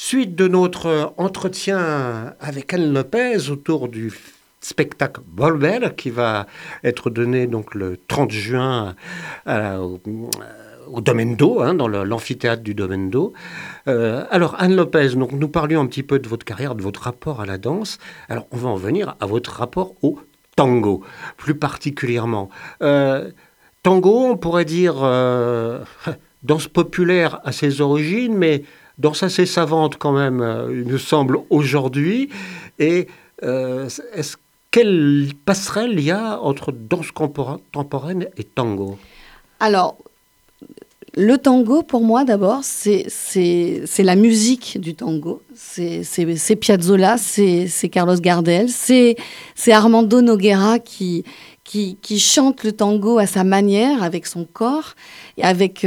Suite de notre entretien avec Anne Lopez autour du spectacle Volver qui va être donné donc le 30 juin au Domaine d'Eau, dans l'amphithéâtre du Domaine d'Eau. Alors Anne Lopez, donc, nous parlions un petit peu de votre carrière, de votre rapport à la danse. Alors on va en venir à votre rapport au tango, plus particulièrement. Tango, on pourrait dire danse populaire à ses origines, mais danse assez savante quand même, il me semble, aujourd'hui. Et quelle passerelle il y a entre danse contemporaine et tango? Alors, le tango, pour moi, d'abord, c'est la musique du tango. C'est Piazzolla, c'est Carlos Gardel, c'est Armando Nogueira qui chante le tango à sa manière, avec son corps, et avec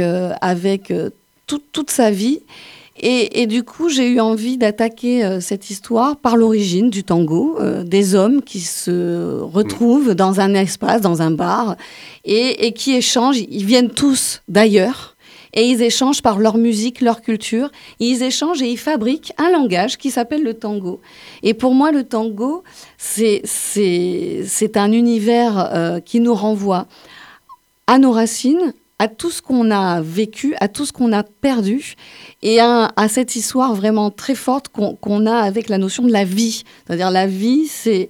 toute sa vie. Et du coup, j'ai eu envie d'attaquer cette histoire par l'origine du tango, des hommes qui se retrouvent dans un espace, dans un bar, et qui échangent. Ils viennent tous d'ailleurs, et ils échangent par leur musique, leur culture. Ils échangent et ils fabriquent un langage qui s'appelle le tango. Et pour moi, le tango, c'est un univers qui nous renvoie à nos racines, à tout ce qu'on a vécu, à tout ce qu'on a perdu, et à cette histoire vraiment très forte qu'on a avec la notion de la vie. C'est-à-dire la vie, c'est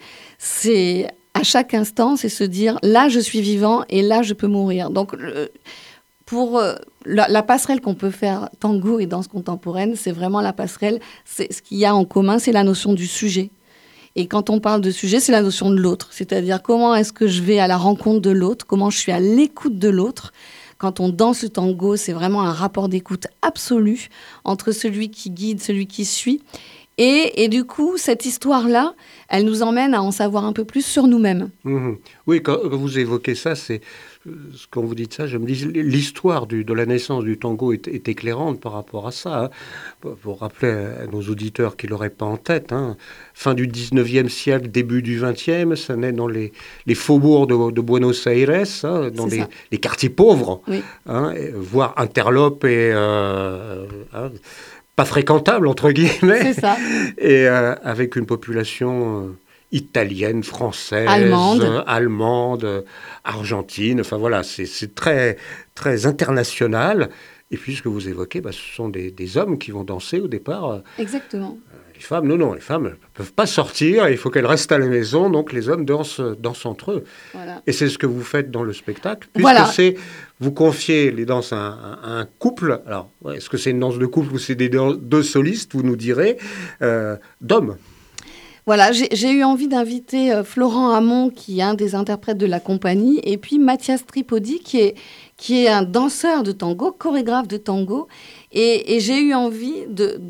à chaque instant, c'est se dire, là, je suis vivant et là, je peux mourir. Donc, pour la passerelle qu'on peut faire tango et danse contemporaine, c'est vraiment la passerelle. Ce qu'il y a en commun, c'est la notion du sujet. Et quand on parle de sujet, c'est la notion de l'autre. C'est-à-dire comment est-ce que je vais à la rencontre de l'autre, comment je suis à l'écoute de l'autre. Quand on danse le tango, c'est vraiment un rapport d'écoute absolu entre celui qui guide, celui qui suit. Et du coup, cette histoire-là, elle nous emmène à en savoir un peu plus sur nous-mêmes. Mmh. Oui, quand vous évoquez ça, quand vous dites ça, je me dis l'histoire de la naissance du tango est éclairante par rapport à ça. Pour rappeler à nos auditeurs qui ne l'auraient pas en tête, fin du 19e siècle, début du 20e, ça naît dans les faubourgs de Buenos Aires, dans les quartiers pauvres, oui. Voire interlopes et pas fréquentables, entre guillemets. C'est ça. Et avec une population italienne, française, allemande, argentine. Enfin voilà, c'est très, très international. Et puis ce que vous évoquez, ce sont des hommes qui vont danser au départ. Exactement. Les femmes, non, les femmes ne peuvent pas sortir, il faut qu'elles restent à la maison, donc les hommes dansent entre eux. Voilà. Et c'est ce que vous faites dans le spectacle, puisque vous confiez les danses à un couple. Alors, est-ce que c'est une danse de couple ou c'est des deux solistes, vous nous direz, d'hommes? Voilà, j'ai eu envie d'inviter Florent Hamon, qui est un des interprètes de la compagnie, et puis Mathias Tripodi, qui est un danseur de tango, chorégraphe de tango. Et j'ai eu envie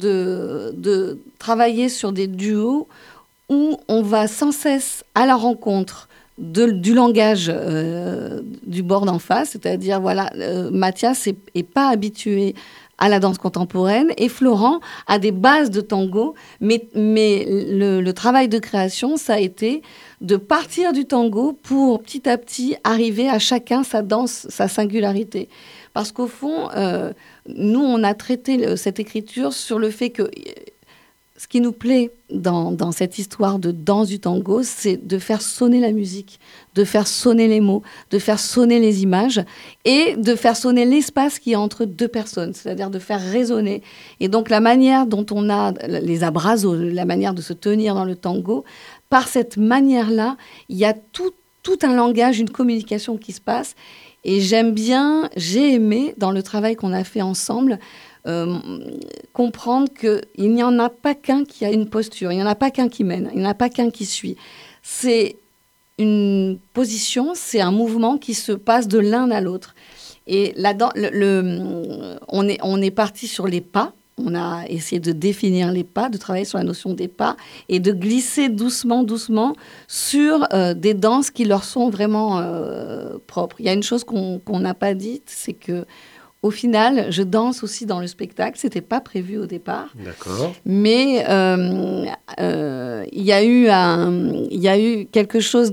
de travailler sur des duos où on va sans cesse à la rencontre du langage du bord d'en face. C'est-à-dire, voilà, Mathias n'est pas habitué à la danse contemporaine, et Florent a des bases de tango, mais le travail de création, ça a été de partir du tango pour petit à petit arriver à chacun sa danse, sa singularité. Parce qu'au fond, nous, on a traité cette écriture sur le fait que ce qui nous plaît dans cette histoire de danse du tango, c'est de faire sonner la musique, de faire sonner les mots, de faire sonner les images et de faire sonner l'espace qui est entre deux personnes, c'est-à-dire de faire résonner. Et donc la manière dont on a les abrazos, la manière de se tenir dans le tango, par cette manière-là, il y a tout un langage, une communication qui se passe. Et j'ai aimé, dans le travail qu'on a fait ensemble, comprendre qu'il n'y en a pas qu'un qui a une posture, il n'y en a pas qu'un qui mène, il n'y en a pas qu'un qui suit. C'est une position, c'est un mouvement qui se passe de l'un à l'autre. Et là-dedans, on est parti sur les pas. On a essayé de définir les pas, de travailler sur la notion des pas et de glisser doucement sur des danses qui leur sont vraiment propres. Il y a une chose qu'on n'a pas dite, c'est que au final, je danse aussi dans le spectacle. C'était pas prévu au départ. D'accord. Mais il y a eu quelque chose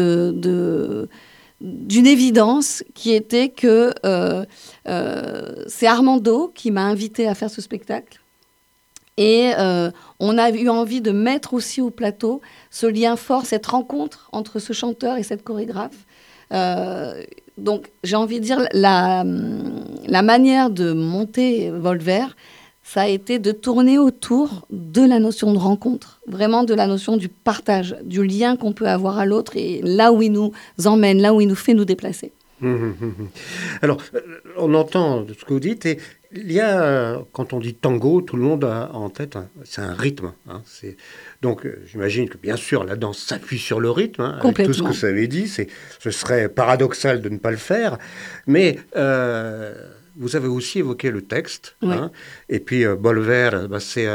d'une évidence qui était que c'est Armando qui m'a invité à faire ce spectacle. Et on a eu envie de mettre aussi au plateau ce lien fort, cette rencontre entre ce chanteur et cette chorégraphe. Donc, j'ai envie de dire, la manière de monter Volver, ça a été de tourner autour de la notion de rencontre, vraiment de la notion du partage, du lien qu'on peut avoir à l'autre et là où il nous emmène, là où il nous fait nous déplacer. Alors, on entend ce que vous dites, et il y a, quand on dit tango, tout le monde a en tête, c'est un rythme. Hein, donc, j'imagine que, bien sûr, la danse s'appuie sur le rythme, avec tout ce que ça avait dit. Ce serait paradoxal de ne pas le faire. Mais vous avez aussi évoqué le texte. Oui. Et puis, Volver, c'est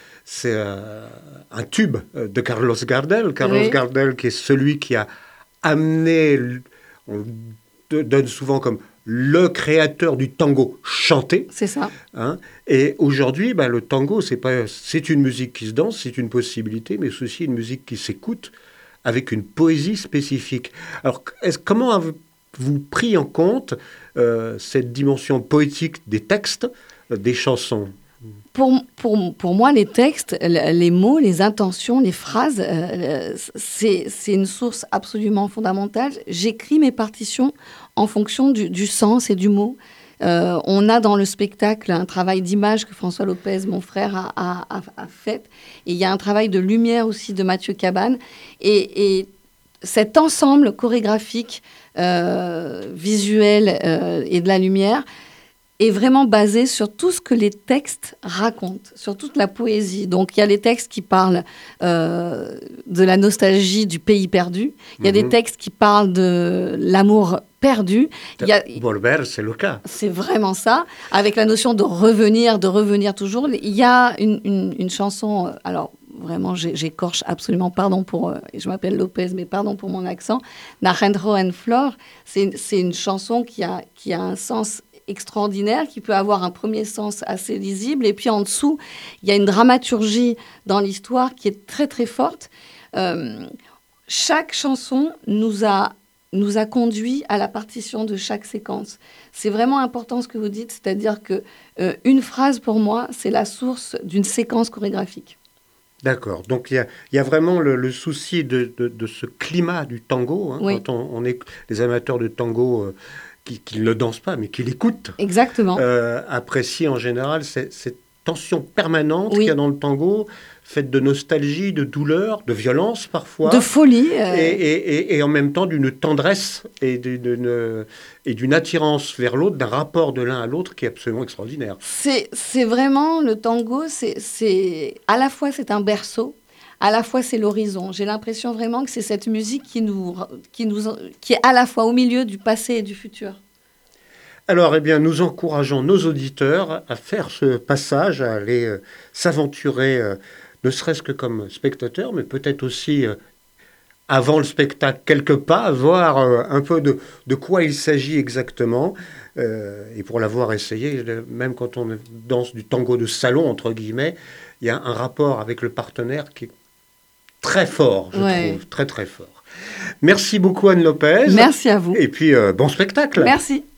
un tube de Carlos Gardel. Carlos Gardel, qui est celui qui a amené... On donne souvent comme le créateur du tango chanté. C'est ça. Et aujourd'hui, le tango, c'est une musique qui se danse, c'est une possibilité, mais c'est aussi une musique qui s'écoute avec une poésie spécifique. Alors, comment avez-vous pris en compte cette dimension poétique des textes, des chansons ? Pour moi, les textes, les mots, les intentions, les phrases, c'est une source absolument fondamentale. J'écris mes partitions en fonction du sens et du mot. On a dans le spectacle un travail d'image que François Lopez, mon frère, a fait. Et il y a un travail de lumière aussi de Mathieu Cabane. Et cet ensemble chorégraphique, visuel et de la lumière est vraiment basé sur tout ce que les textes racontent, sur toute la poésie. Donc, il y a les textes qui parlent de la nostalgie du pays perdu. Il y a des textes qui parlent de l'amour perdu. Volver, c'est le cas. C'est vraiment ça, avec la notion de revenir toujours. Il y a une chanson... alors, vraiment, j'écorche absolument, pardon pour... je m'appelle Lopez, mais pardon pour mon accent. Narendro en Flor, c'est une chanson qui a un sens extraordinaire, qui peut avoir un premier sens assez lisible. Et puis en dessous, il y a une dramaturgie dans l'histoire qui est très, très forte. Chaque chanson nous a conduit à la partition de chaque séquence. C'est vraiment important ce que vous dites, c'est-à-dire que une phrase, pour moi, c'est la source d'une séquence chorégraphique. D'accord. Donc, il y a vraiment le souci de ce climat du tango. Oui. Quand on est les amateurs de tango qui ne le dansent pas, mais qui l'écoutent. Exactement. Apprécient en général cette tension permanente qu'il y a dans le tango, faite de nostalgie, de douleur, de violence parfois. De folie. Et en même temps d'une tendresse et d'une attirance vers l'autre, d'un rapport de l'un à l'autre qui est absolument extraordinaire. C'est vraiment, le tango, à la fois c'est un berceau, à la fois c'est l'horizon. J'ai l'impression vraiment que c'est cette musique qui est à la fois au milieu du passé et du futur. Alors, nous encourageons nos auditeurs à faire ce passage, à aller s'aventurer, ne serait-ce que comme spectateur, mais peut-être aussi avant le spectacle, quelques pas, voir un peu de quoi il s'agit exactement. Et pour l'avoir essayé, même quand on danse du tango de salon, entre guillemets, il y a un rapport avec le partenaire qui est très fort, je trouve, très très fort. Merci beaucoup Anne Lopez. Merci à vous. Et puis bon spectacle. Merci.